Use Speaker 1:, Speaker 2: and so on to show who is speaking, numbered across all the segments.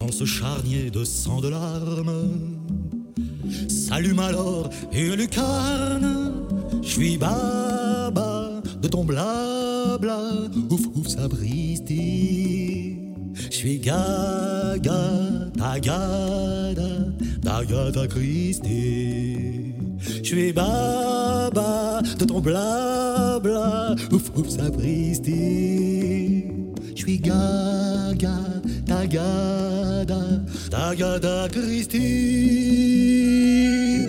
Speaker 1: dans ce charnier de sang de larmes, s'allume alors une lucarne. Je suis baba de ton blabla, ouf ouf sapristi. Je suis gaga, tagada Christi. Je suis baba de ton blabla, ouf ouf sapristi. Je suis gaga, tagada Christi.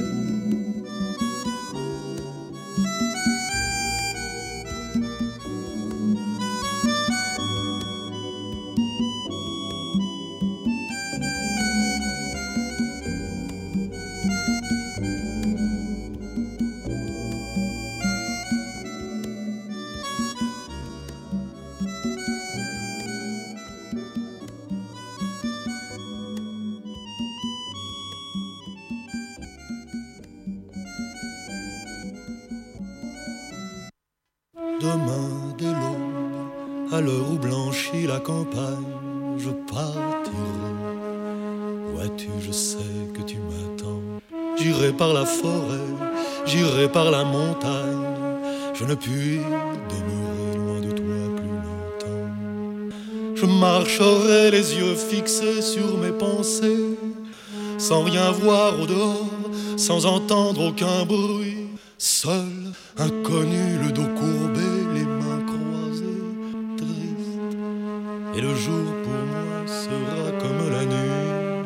Speaker 1: Demain dès l'aube, à l'heure où blanchit la campagne, je partirai. Vois-tu, je sais que tu m'attends. J'irai par la forêt, j'irai par la montagne. Je ne puis demeurer loin de toi plus longtemps. Je marcherai les yeux fixés sur mes pensées, sans rien voir au dehors, sans entendre aucun bruit. Seul, inconnu, le dos courbé, les mains croisées, triste. Et le jour pour moi sera comme la nuit.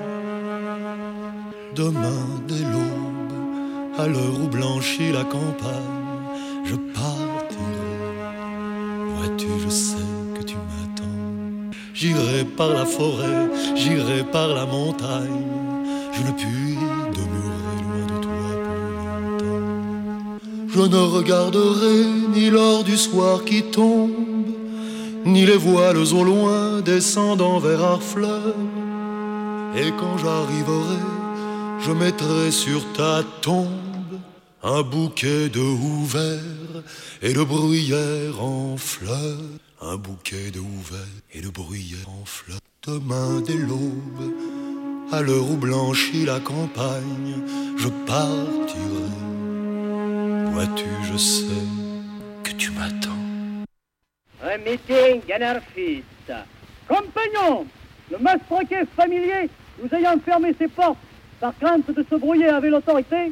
Speaker 1: Demain dès l'aube, à l'heure où blanchit la campagne, je partirai. Vois-tu, je sais que tu m'attends. J'irai par la forêt, j'irai par la montagne. Je ne puis demeurer loin de toi plus longtemps. Je ne regarderai ni l'or du soir qui tombe, ni les voiles au loin descendant vers Harfleur. Et quand j'arriverai, je mettrai sur ta tombe un bouquet de houverts et de bruyères en fleurs. Un bouquet de houverts et de bruyères en fleurs. Demain dès l'aube, à l'heure où blanchit la campagne, je partirai. Vois-tu, je sais que tu m'attends.
Speaker 2: Un meeting anarchiste. Compagnons, le mastroquet familier, nous ayant fermé ses portes par crainte de se brouiller avec l'autorité,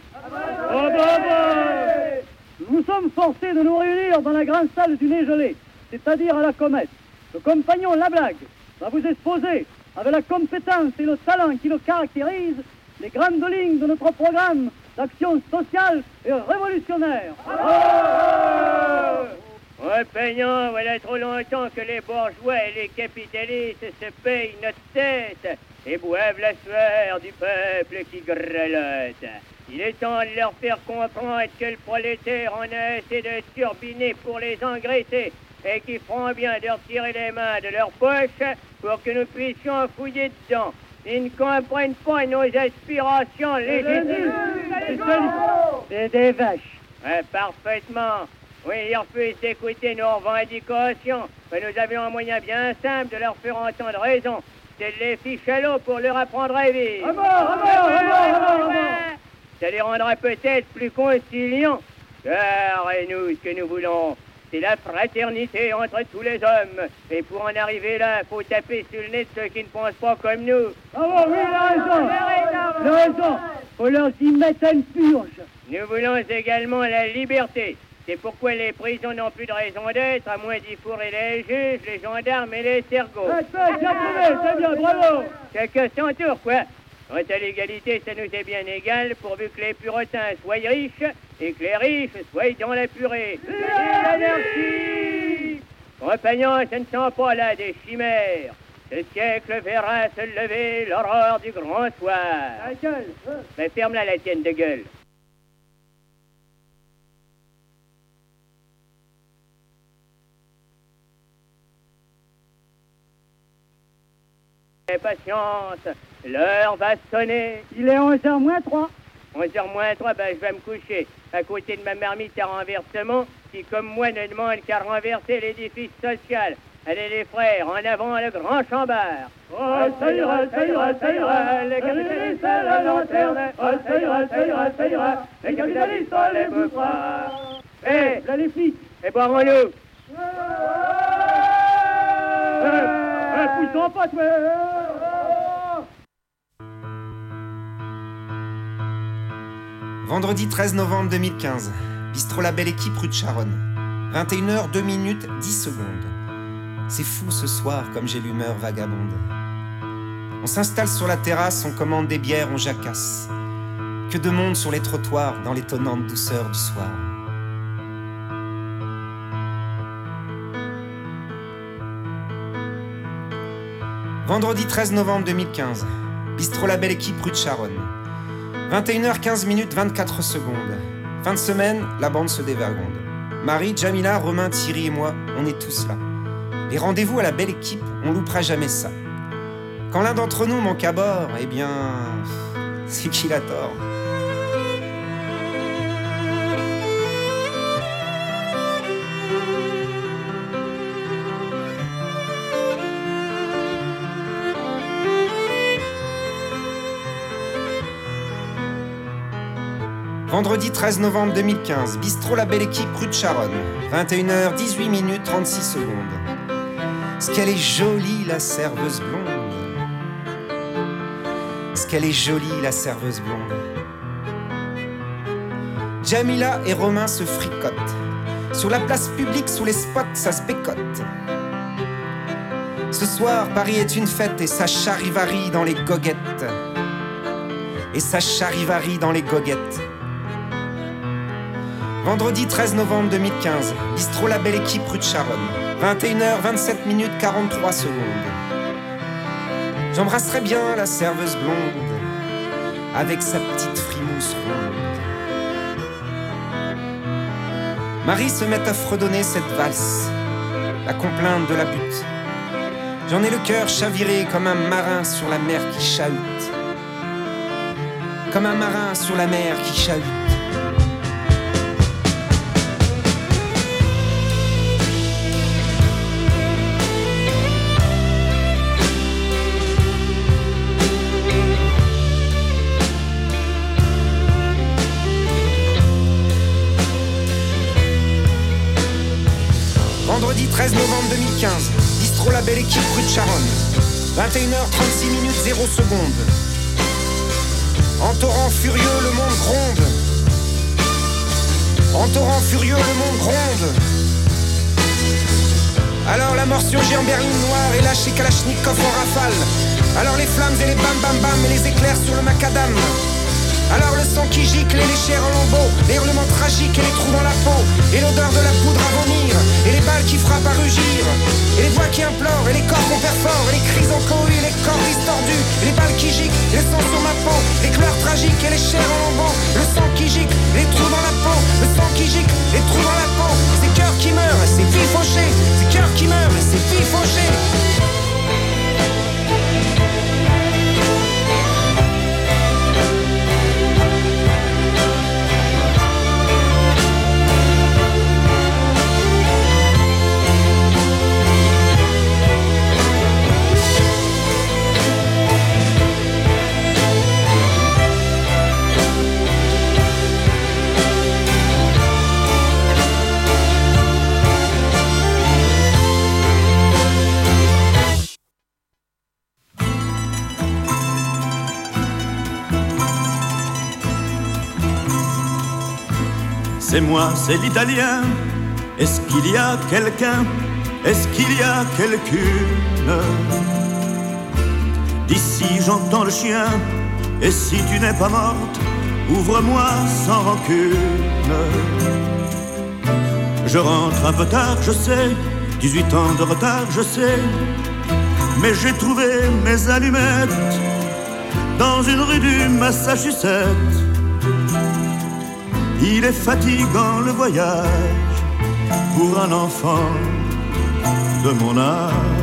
Speaker 2: nous sommes forcés de nous réunir dans la grande salle du nez gelé, c'est-à-dire à la comète. Le compagnon Lablague va vous exposer, avec la compétence et le talent qui le caractérisent, les grandes lignes de notre programme d'action sociale et révolutionnaire. Compagnon, voilà trop longtemps que les bourgeois et les capitalistes se payent notre tête et boivent la sueur du peuple qui grelotte. Il est temps de leur faire comprendre que le prolétaire en a assez de turbiner pour les engraisser et qu'ils feront bien de retirer les mains de leurs poches pour que nous puissions fouiller dedans. Ils ne comprennent pas nos aspirations légitimes. C'est des vaches. Parfaitement. Oui, ils refusent d'écouter nos revendications. Mais nous avions un moyen bien simple de leur faire entendre raison. C'est de les ficher à l'eau pour leur apprendre à vivre. Ça les rendra peut-être plus conciliants. Car nous, ce que nous voulons, c'est la fraternité entre tous les hommes. Et pour en arriver là, il faut taper sur le nez de ceux qui ne pensent pas comme nous. Ah oui, il a raison. Faut leur y mettre une purge. Nous voulons également la liberté. C'est pourquoi les prisons n'ont plus de raison d'être, à moins d'y fourrer les juges, les gendarmes et les sergots. C'est bien, bravo. Chacun son tour, quoi. Quant à l'égalité, ça nous est bien égal, pourvu que les puritains soient riches et que les riches soient dans la purée. L'anarchie! Compagnons, ce ne sont pas là des chimères. Ce siècle verra se lever l'aurore du grand soir. La gueule. Mais ferme-la, la tienne de gueule. Patience, l'heure va sonner. Il est 11h moins 3. 11h moins 3, ben je vais me coucher. À côté de ma marmite à renversement, qui comme moi ne demande qu'à renverser l'édifice social. Allez les frères, en avant le grand chambard.
Speaker 3: Ça ira, ça ira, ça ira, les capitalistes à la lanterne. Ça ira, ça ira, ça ira, les capitalistes à les bouffards.
Speaker 2: Là les flics, et boirons-nous.
Speaker 3: Poussons pas, toi.
Speaker 4: Vendredi 13 novembre 2015, bistrot La Belle Équipe rue de Charonne. 21h, 2 minutes, 10 secondes. C'est fou ce soir comme j'ai l'humeur vagabonde. On s'installe sur la terrasse, on commande des bières, on jacasse. Que de monde sur les trottoirs dans l'étonnante douceur du soir. Vendredi 13 novembre 2015, bistrot La Belle Équipe rue de Charonne. 21h15 minutes 24 secondes. Fin de semaine, la bande se dévergonde. Marie, Jamila, Romain, Thierry et moi, on est tous là. Les rendez-vous à La Belle Équipe, on loupera jamais ça. Quand l'un d'entre nous manque à bord, eh bien, c'est qu'il a tort. Vendredi 13 novembre 2015, bistrot La Belle Équipe rue de Charonne. 21h, 18 minutes, 36 secondes. Ce qu'elle est jolie, la serveuse blonde. Ce qu'elle est jolie, la serveuse blonde. Jamila et Romain se fricotent. Sur la place publique, sous les spots, ça se pécote. Ce soir, Paris est une fête et ça charivarie dans les goguettes. Et ça charivarie dans les goguettes. Vendredi 13 novembre 2015, bistrot La Belle Équipe rue de Charonne. 21h, 27 minutes, 43 secondes. J'embrasserais bien la serveuse blonde, avec sa petite frimousse ronde. Marie se met à fredonner cette valse, la complainte de la butte. J'en ai le cœur chaviré comme un marin sur la mer qui chahute. Comme un marin sur la mer qui chahute. Vendredi 13 novembre 2015, bistrot La Belle Équipe rue de Charonne. 21h36 minutes 0 secondes. En torrent furieux, le monde gronde. En torrent furieux, le monde gronde. Alors la mort surgit en berline noire et lâche les kalachnikovs en rafale. Alors les flammes et les bam bam bam et les éclairs sur le macadam. Alors le sang qui gicle et les chairs en lambeaux, les hurlements tragiques et les trous dans la peau, et l'odeur de la poudre à vomir, et les balles qui frappent à rugir, et les voix qui implorent, et les corps qu'on perd fort, et les cris en cohue, et les corps distordus, et les balles qui giclent, et le sang sur ma peau, les pleurs tragiques et les chairs en lambeaux, le sang qui gicle, les trous dans la peau, le sang qui gicle, les trous dans la peau, ces cœurs qui meurent, et ces filles fauchées, ces cœurs qui meurent, et ces filles fauchées.
Speaker 5: C'est moi, c'est l'italien. Est-ce qu'il y a quelqu'un? Est-ce qu'il y a quelqu'une? D'ici j'entends le chien. Et si tu n'es pas morte, ouvre-moi sans rancune. Je rentre un peu tard, je sais. 18 ans de retard, je sais. Mais j'ai trouvé mes allumettes dans une rue du Massachusetts. Il est fatigant le voyage pour un enfant de mon âge.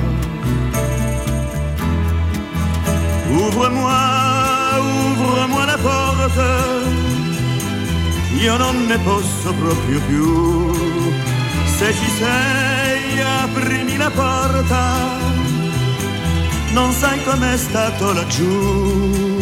Speaker 5: Ouvre-moi, ouvre-moi la porte, io non ne posso proprio più Se ci sei, aprimi la porta, non sai com'è stato laggiù.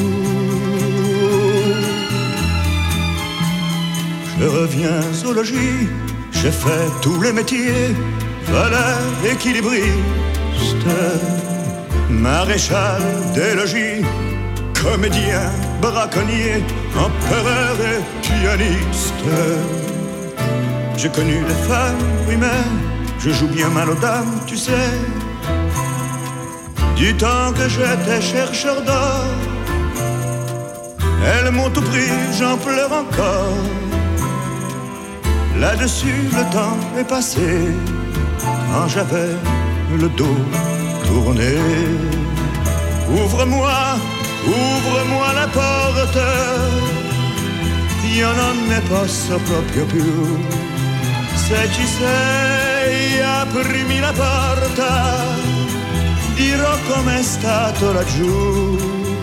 Speaker 5: Je reviens au logis, j'ai fait tous les métiers, valet, équilibriste, maréchal des logis, comédien, braconnier, empereur et pianiste. J'ai connu les femmes, oui mais je joue bien mal aux dames, tu sais. Du temps que j'étais chercheur d'or, elles m'ont tout pris, j'en pleure encore. Là-dessus le temps est passé, quand j'avais le dos tourné. Ouvre-moi, ouvre-moi la porte, io non ne posso proprio più. Se ci sei, aprimi la porta, dirò com'è stato laggiù.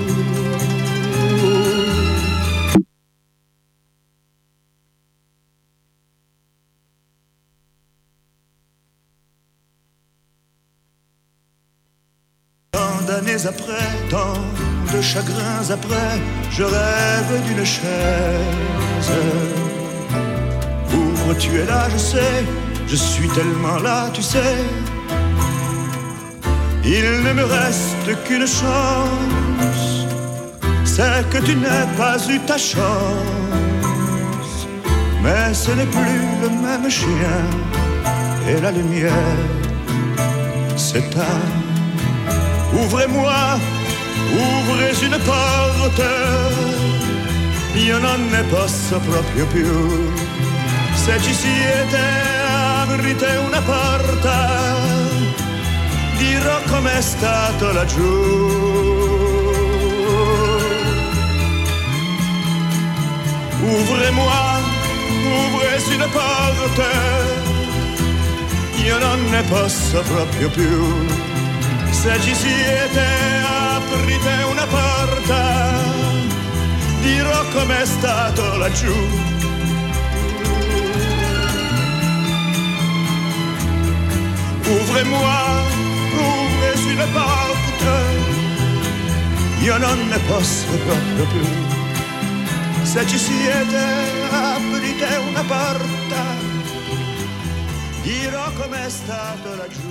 Speaker 5: Tant d'années après, tant de chagrins après, je rêve d'une chaise. Ouvre, tu es là, je sais, je suis tellement là, tu sais. Il ne me reste qu'une chance, c'est que tu n'aies pas eu ta chance. Mais ce n'est plus le même chien, et la lumière s'éteint. Ouvrez-moi, ouvrez une porte, io non ne posso proprio più. Se ci siete, aprite una porta, dirò com'è stato laggiù. Ouvrez-moi, ouvrez une porte, io non ne posso proprio più. Se ci siete, aprite una porta, dirò com'è stato laggiù. Ouvrez-moi, ouvrez une porte, io non ne posso proprio più. Se ci siete, aprite una porta, dirò com'è stato laggiù.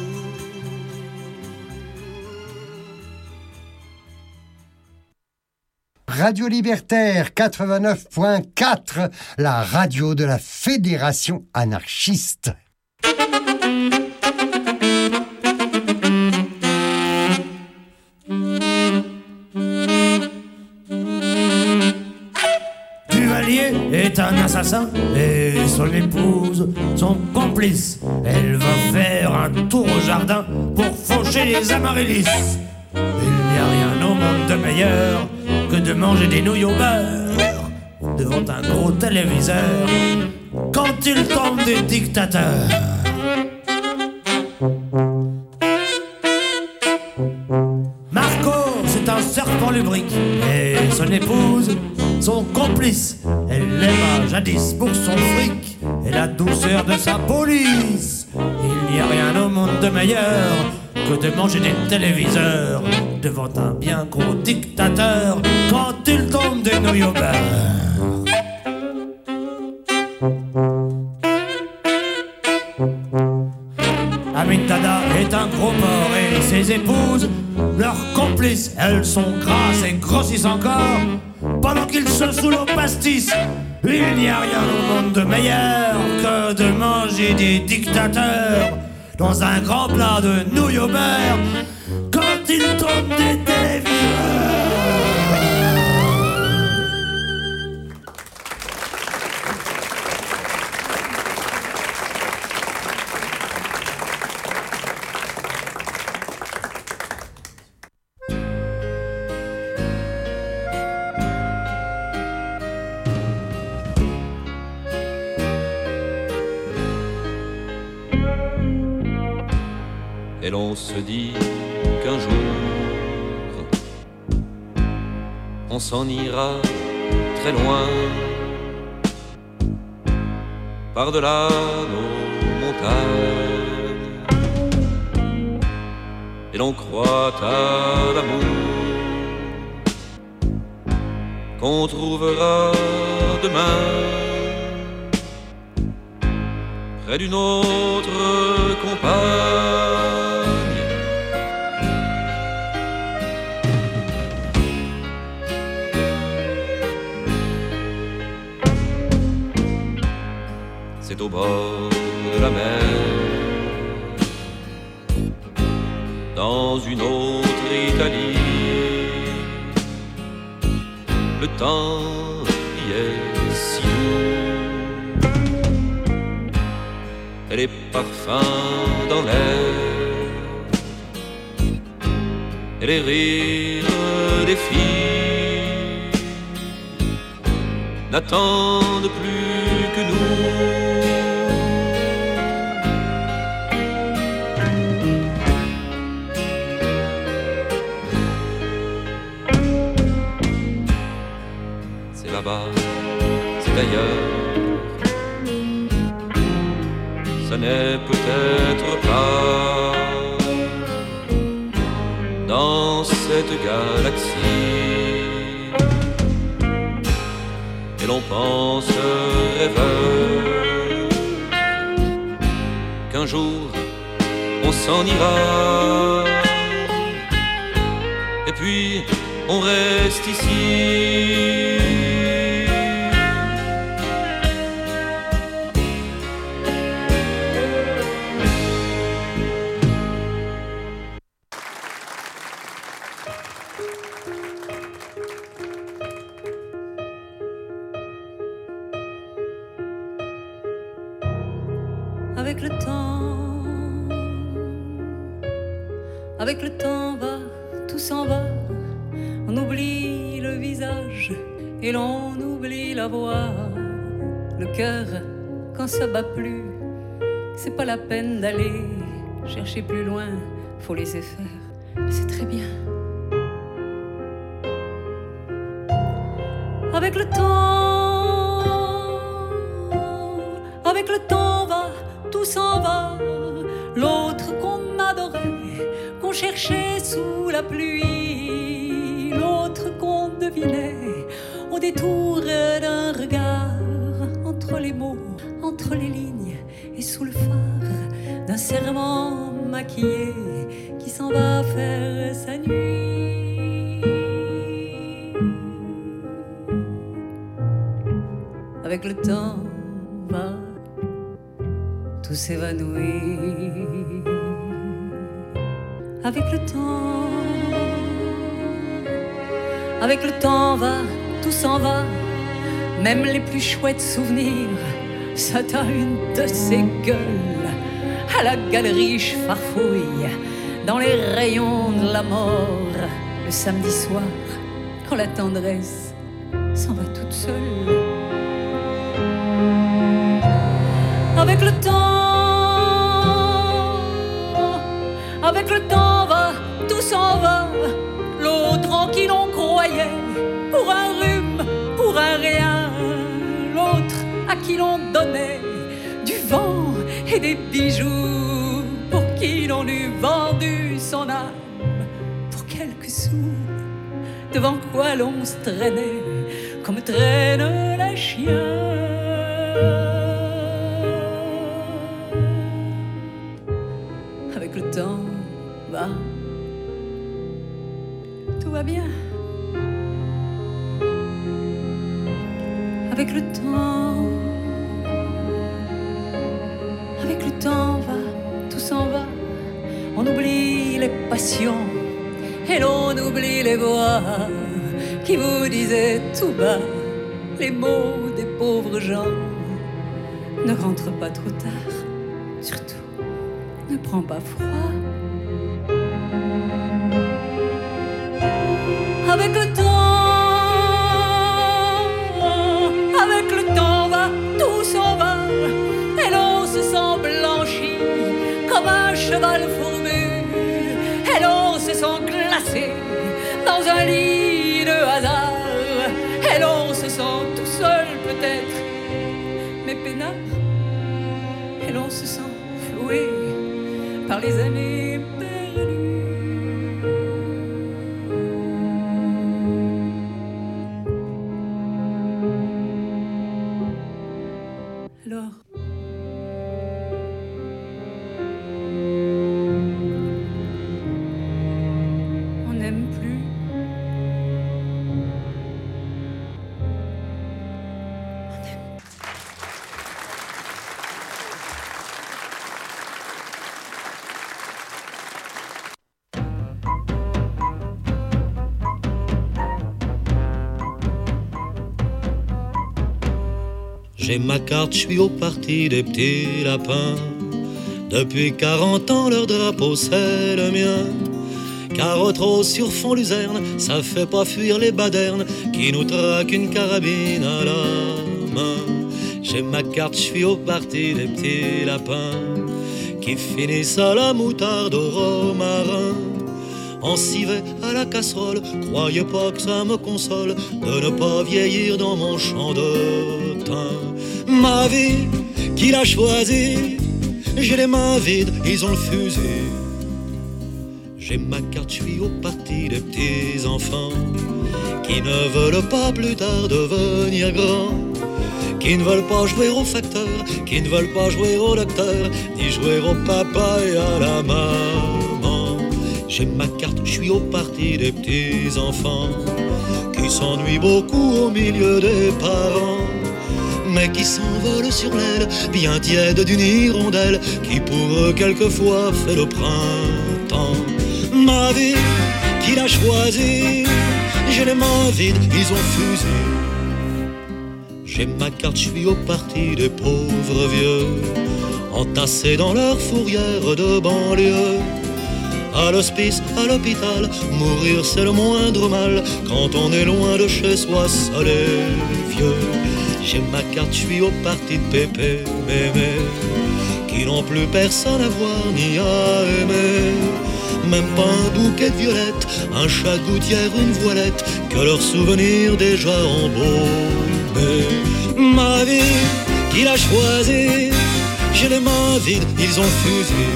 Speaker 6: Radio Libertaire 89.4, la radio de la Fédération anarchiste.
Speaker 7: Duvalier est un assassin et son épouse, son complice. Elle va faire un tour au jardin pour faucher les amaryllis. Il n'y a rien au monde de meilleur que de manger des nouilles au beurre devant un gros téléviseur quand il tombe des dictateurs. Marco, c'est un serpent lubrique et son épouse, son complice. Elle l'aima jadis pour son fric et la douceur de sa police. Il n'y a rien au monde de meilleur que de manger des téléviseurs devant un bien gros dictateur quand il tombe des nouilles au beurre. Amin Dada est un gros porc et ses épouses, leurs complices, elles sont grasses et grossissent encore pendant qu'ils se saoulent au pastis. Il n'y a rien au monde de meilleur que de manger des dictateurs dans un grand plat de nouilles au beurre quand ils tombent des téléviseurs.
Speaker 8: Et l'on se dit qu'un jour on s'en ira très loin, par-delà nos montagne. Et l'on croit à l'amour qu'on trouvera demain près d'une autre compagne. C'est au bord de la mer, dans une autre Italie, le temps y est si doux, et les parfums dans l'air, et les rires des filles n'attendent plus que nous. Là-bas, c'est ailleurs, ça n'est peut-être pas dans cette galaxie. Et l'on pense rêveur qu'un jour on s'en ira, et puis on reste ici.
Speaker 9: Avec le temps va, tout s'en va, on oublie le visage et l'on oublie la voix. Le cœur, quand ça bat plus, c'est pas la peine d'aller chercher plus loin, faut laisser faire, c'est très bien. Avec le temps va, tout s'en va, l'autre qu'on adorait, qu'on cherchait sous la pluie, l'autre qu'on devinait au détour d'un regard, entre les mots, entre les lignes et sous le phare d'un serment maquillé qui s'en va faire sa nuit. Avec le temps va, tout s'évanouit. Avec le temps va, tout s'en va, même les plus chouettes souvenirs. Ça t'a une de ces gueules, à la galerie je farfouille, dans les rayons de la mort, le samedi soir, quand la tendresse s'en va toute seule. Avec le temps va, tout s'en va, l'autre en qui l'on croyait, pour un rhume, pour un rien, l'autre à qui l'on donnait du vent et des bijoux, pour qui l'on eût vendu son âme, pour quelques sous, devant quoi l'on se traînait, comme traîne la chien. Avec le temps va, tout va bien. Avec le temps va, tout s'en va, on oublie les passions et l'on oublie les voix qui vous disaient tout bas les mots des pauvres gens. Ne rentre pas trop tard, surtout ne prends pas froid. Avec le temps va, tout s'en va, et l'on se sent blanchi comme un cheval fourbu, et l'on se sent glacé dans un lit de hasard, et l'on se sent tout seul peut-être, mais peinard, et l'on se sent joué par les années perdues. Alors, on n'aime plus.
Speaker 1: J'ai ma carte, je suis au parti des petits lapins. Depuis 40 ans, leur drapeau, c'est le mien. Carotte rose sur fond luzerne, ça fait pas fuir les badernes qui nous traquent une carabine à la main. J'ai ma carte, je suis au parti des petits lapins qui finissent à la moutarde au romarin. En civet à la casserole, croyez pas que ça me console de ne pas vieillir dans mon champ de thym. Ma vie, qui l'a choisie? J'ai les mains vides, ils ont le fusil. J'ai ma carte, je suis au parti des petits enfants qui ne veulent pas plus tard devenir grands, qui ne veulent pas jouer au facteur, qui ne veulent pas jouer au docteur, ni jouer au papa et à la maman. J'ai ma carte, je suis au parti des petits enfants qui s'ennuient beaucoup au milieu des parents, mais qui s'envolent sur l'aile bien tiède d'une hirondelle qui pour eux quelquefois fait le printemps. Ma vie, qui l'a choisie? J'ai les mains vides, ils ont fusé. J'ai ma carte, je suis au parti des pauvres vieux entassés dans leur fourrière de banlieue. À l'hospice, à l'hôpital, mourir c'est le moindre mal quand on est loin de chez soi, seul et vieux. J'ai ma carte, je suis au parti de pépé, mémé, qui n'ont plus personne à voir ni à aimer. Même pas un bouquet de violettes, un chat de gouttière, une voilette, que leurs souvenirs déjà embaumés. Ma vie, qui l'a choisie? J'ai les mains vides, ils ont fusé.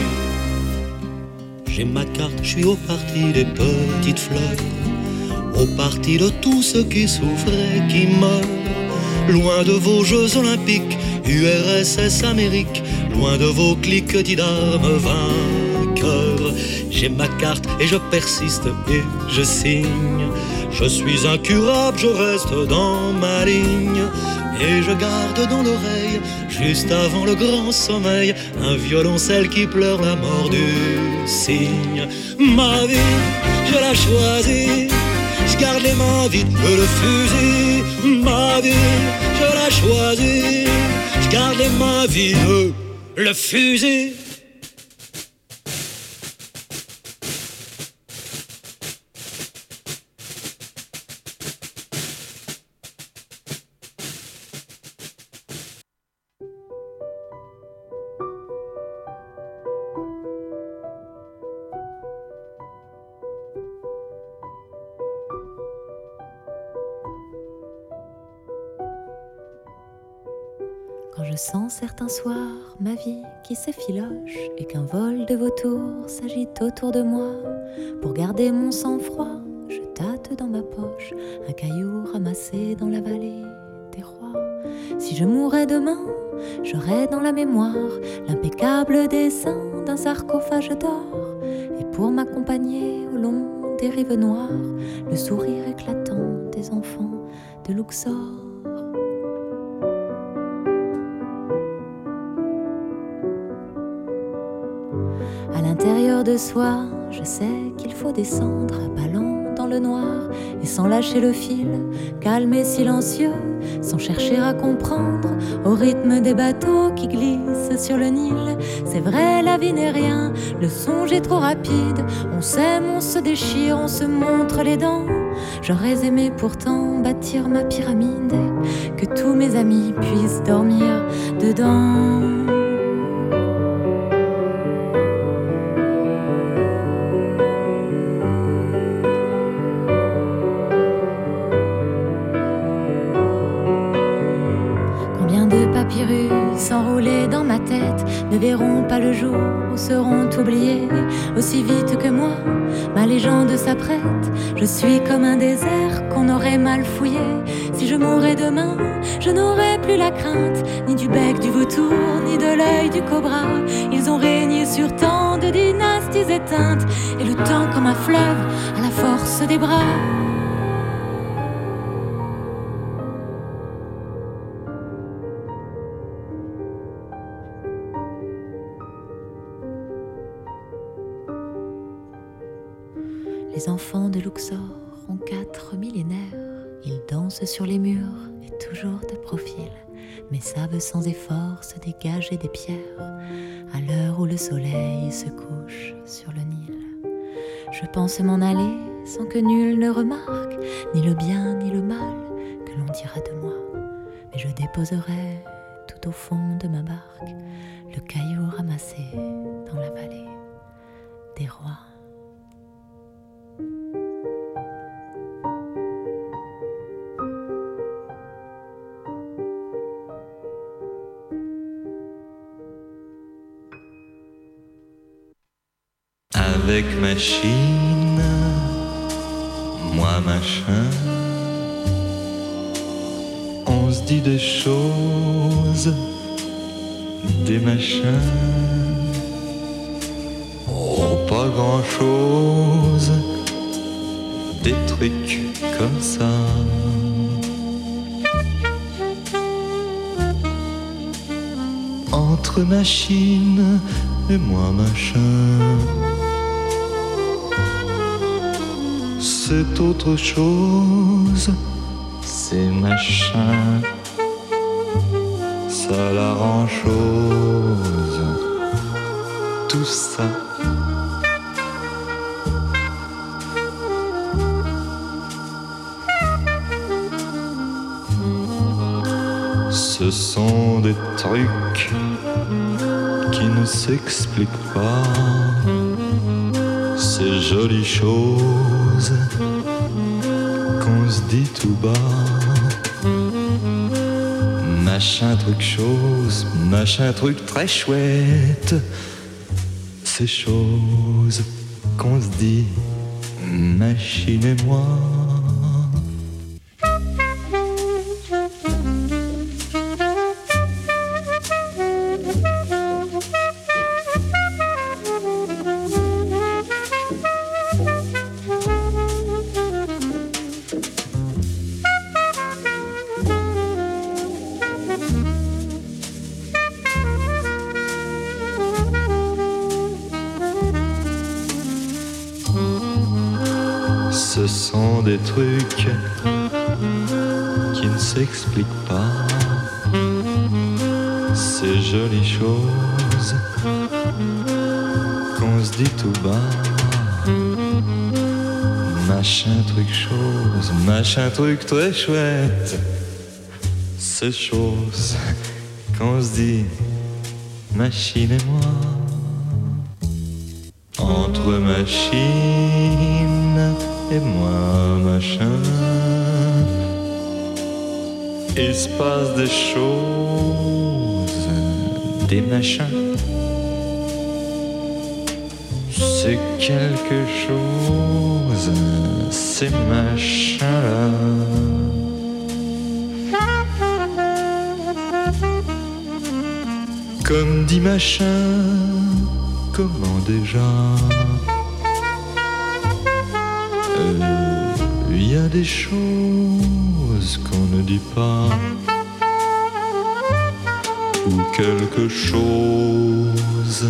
Speaker 1: J'ai ma carte, je suis au parti des petites fleurs, au parti de tous ceux qui souffrent et qui meurent. Loin de vos Jeux Olympiques, URSS Amérique, loin de vos cliquetis d'armes vainqueurs. J'ai ma carte et je persiste et je signe. Je suis incurable, je reste dans ma ligne. Et je garde dans l'oreille, juste avant le grand sommeil, un violoncelle qui pleure la mort du cygne. Ma vie, je la choisis, je garde les mains vides et le fusil. Ma vie, je la choisis, je garde les mains vides, le fusil.
Speaker 10: Quand je sens certains soirs ma vie qui s'effiloche et qu'un vol de vautours s'agite autour de moi, pour garder mon sang-froid, je tâte dans ma poche un caillou ramassé dans la vallée des rois. Si je mourais demain, j'aurais dans la mémoire l'impeccable dessin d'un sarcophage d'or, et pour m'accompagner au long des rives noires, le sourire éclatant des enfants de Luxor. À l'intérieur de soi, je sais qu'il faut descendre à pas lents dans le noir et sans lâcher le fil, calme et silencieux, sans chercher à comprendre au rythme des bateaux qui glissent sur le Nil. C'est vrai, la vie n'est rien, le songe est trop rapide, on s'aime, on se déchire, on se montre les dents. J'aurais aimé pourtant bâtir ma pyramide et que tous mes amis puissent dormir dedans. Enroulés gravés dans ma tête ne verront pas le jour ou seront oubliés aussi vite que moi. Ma légende s'apprête, je suis comme un désert qu'on aurait mal fouillé. Si je mourais demain, je n'aurais plus la crainte ni du bec du vautour, ni de l'œil du cobra. Ils ont régné sur tant de dynasties éteintes, et le temps comme un fleuve à la force des bras. Les enfants de Luxor ont 4 millénaires. Ils dansent sur les murs et toujours de profil, mais savent sans effort se dégager des pierres à l'heure où le soleil se couche sur le Nil. Je pense m'en aller sans que nul ne remarque ni le bien ni le mal que l'on dira de moi. Mais je déposerai tout au fond de ma barque le caillou ramassé dans la vallée des rois.
Speaker 1: Avec machine, moi machin, on se dit des choses, des machins, oh pas grand chose, des trucs comme ça. Entre machine et moi machin, c'est autre chose, c'est machin, ça la rend chose, tout ça. Ce sont des trucs qui ne s'expliquent pas, ces jolies choses qu'on se dit tout bas. Machin truc chose, machin truc très chouette, ces choses qu'on se dit, machine et moi. Ce sont des trucs qui ne s'expliquent pas, ces jolies choses qu'on se dit tout bas. Machin truc chose, machin truc très chouette, ces choses qu'on se dit, machine et moi. Entre machine et moi machin, il se passe des choses, des machins. C'est quelque chose, ces machins-là. Comme dit machin, comment déjà? Il y a des choses qu'on ne dit pas, ou quelque chose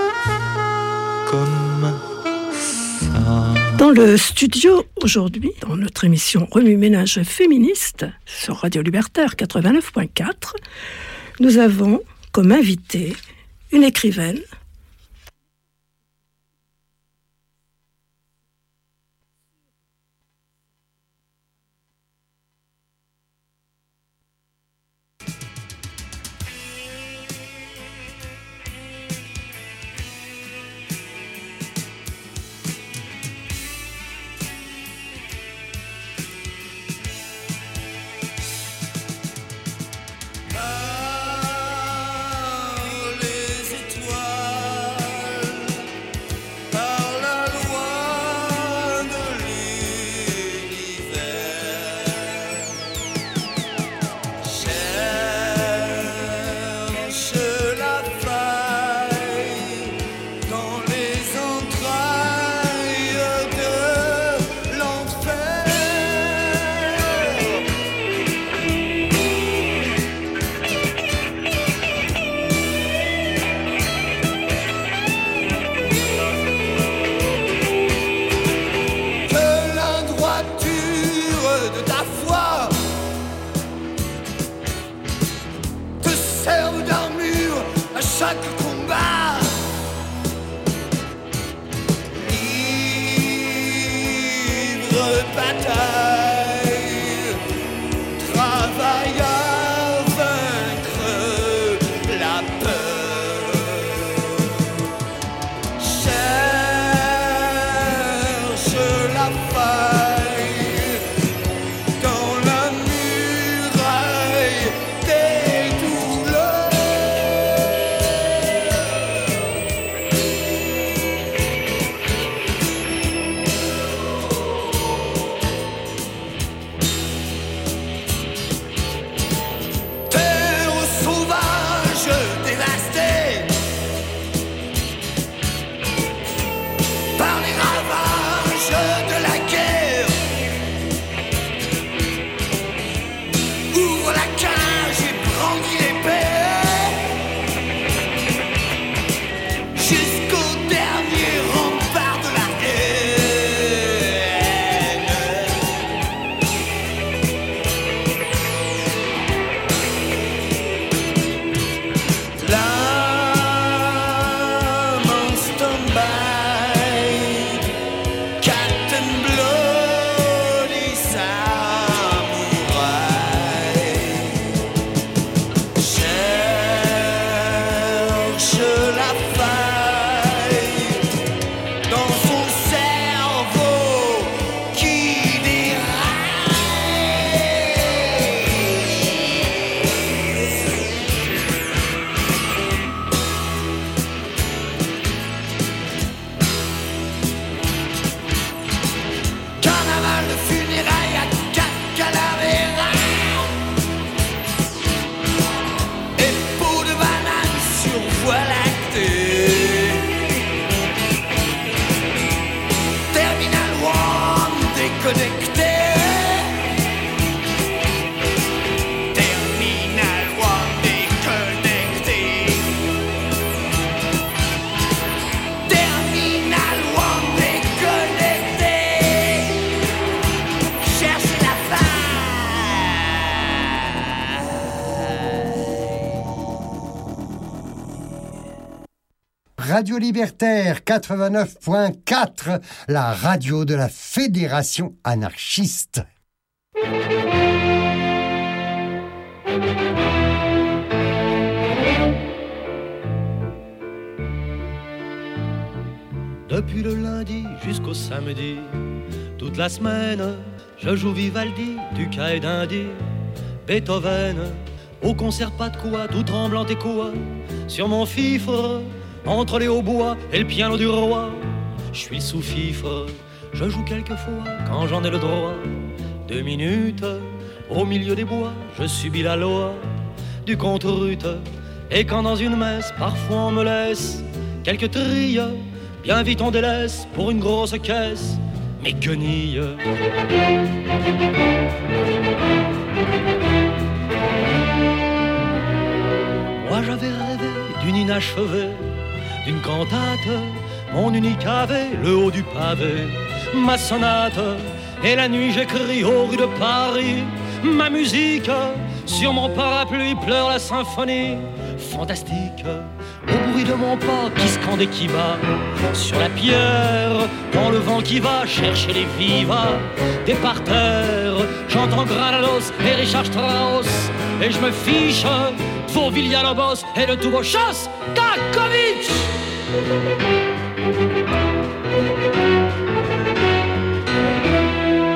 Speaker 1: comme ça.
Speaker 11: Dans le studio aujourd'hui, dans notre émission Remue-Ménage féministe sur Radio Libertaire 89.4, nous avons comme invitée une écrivaine,
Speaker 1: chaque combat. Livre bataille, travail à vaincre la peur. Cherche la faille dans la muraille des douleurs. Terre sauvage dévastée par les ravages de la guerre. Ouvre la cage et brandis l'épée jusqu'au dernier rempart de la haine. L'âme en stand-by, cat and bloody samouraï. Cherche la faille dans son cerveau qui carnaval de funérailles à quatre calaveras et peau de banane sur voie lactée. Terminal One déconnecté. Terminal One déconnecté. Terminal One déconnecté. Cherche la
Speaker 6: Radio Libertaire 89.4, la radio de la Fédération anarchiste.
Speaker 1: Depuis le lundi jusqu'au samedi, toute la semaine, je joue Vivaldi, Duca et Dindy, Beethoven. Au concert pas de quoi, tout tremblant et quoi, sur mon fifre, entre les hautbois et le piano du roi. Je suis sous fifre, je joue quelquefois quand j'en ai le droit. 2 minutes, au milieu des bois, je subis la loi du contre-rute. Et quand dans une messe, parfois on me laisse quelques trilles, bien vite on délaisse pour une grosse caisse mes guenilles. Moi j'avais rêvé d'une inachevée, d'une cantate, mon unique ave, le haut du pavé, ma sonate. Et la nuit j'écris aux rues de Paris ma musique. Sur mon parapluie pleure la symphonie fantastique. Au bruit de mon pas qui scande et qui bat sur la pierre, dans le vent qui va chercher les vivas des parterres, j'entends Granados et Richard Strauss, et je me fiche pour Villalobos et le tout beau Shostakovich.